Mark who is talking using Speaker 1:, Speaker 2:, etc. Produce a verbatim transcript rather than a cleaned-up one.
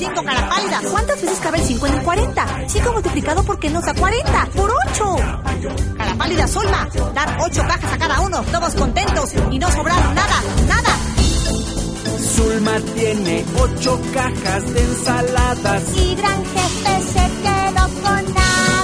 Speaker 1: cinco cara pálida.
Speaker 2: ¿Cuántas veces cabe el cincuenta en cuarenta? cinco multiplicado por qué nos da cuarenta. ¡Por ocho!
Speaker 1: Cara pálida, Zulma. Dar ocho cajas a cada uno. Todos contentos y no sobraron nada, nada.
Speaker 3: Zulma tiene ocho cajas de ensaladas.
Speaker 4: Y Gran Jefe se quedó con nada.